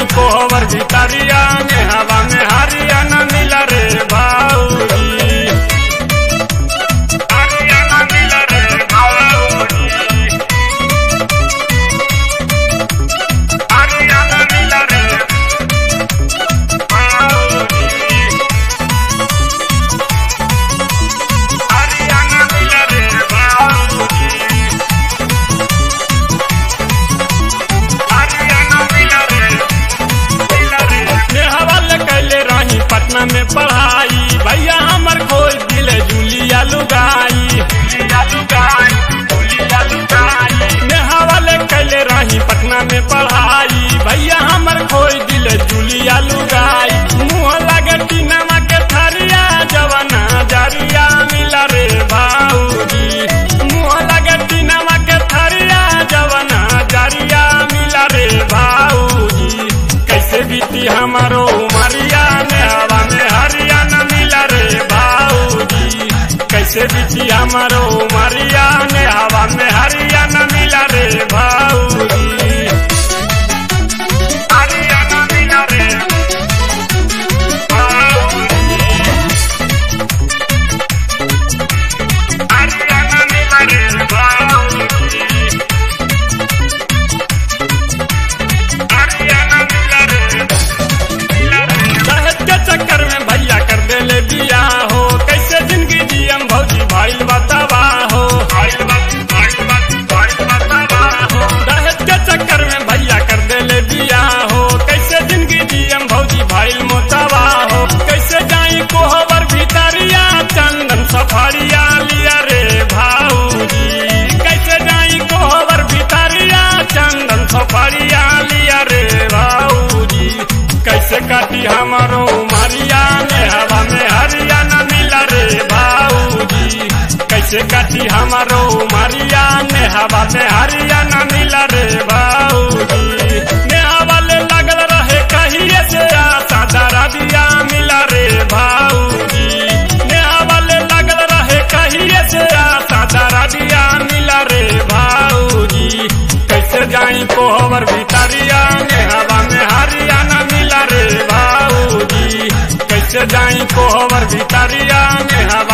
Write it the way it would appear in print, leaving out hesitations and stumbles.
जाई कोहबर भितरिया में हवा में हरियाणा मिला रे भाऊजी। हरियाणा मिला रे भाऊजी, हरियाणा मिला रे भाऊजी, हरियाणा मिला रे भाऊजी, हरियाणा मिला रे हवाले कैले रही पटना में पढ़ाई, भैया हमर खोज दिले जूलिया लुगाई, हवाले कैले रही पटना में पढ़ाई, भैया हमर खोज दिले जूलिया लुगाई। मुँह लगे टीनमा के थरिया जवाना जरिया मिला रे भाऊजी, मुँह लगे टीनमा के थरिया जवाना जरिया मिला रे भाऊजी। कैसे बीती हमारो उमरिया में हवा में हरियाणा मिला रे भाऊजी, कैसे बीती हमारो उमरिया में हवा में हरियाणा मिला रे भाऊजी। हरियाणा मिला रे भाऊजी, हरियाणा मिला रे भाऊजी, हरियाणा मिला रे। दहेज के चक्कर में भैया कर देले बिया हो, कैसे जिंदगी जियम भौजी भाईल बतावा हो, दहेज के चक्कर में भैया कर देले बिया हो, कैसे जिंदगी जियम भौजी भाईल मोतवा हो। कैसे जाई कोहबर भितरिया चंदन सफारिया लिया रे भाऊजी, कैसे जाई कोहबर भितरिया चंदन सफारिया लिया रे भाऊजी। कैसे काटी हमारो उमरिया में हवा में हरियाणा मिला रे भाऊजी, कैसे काटी हमारो उमरिया में हवा में हरियाणा मिला रे भाऊजी। नेहावाले लगल रहे कहिए से आशा दरदिया मिला रे भाऊजी, नेहावाले लगल रहे कहिए से आशा दरदिया मिला रे भाऊजी। कैसे जाई कोहबर भितरिया में हवा में हरियाणा मिला रे भाऊजी, कैसे जाई कोहबर भितरिया में हवा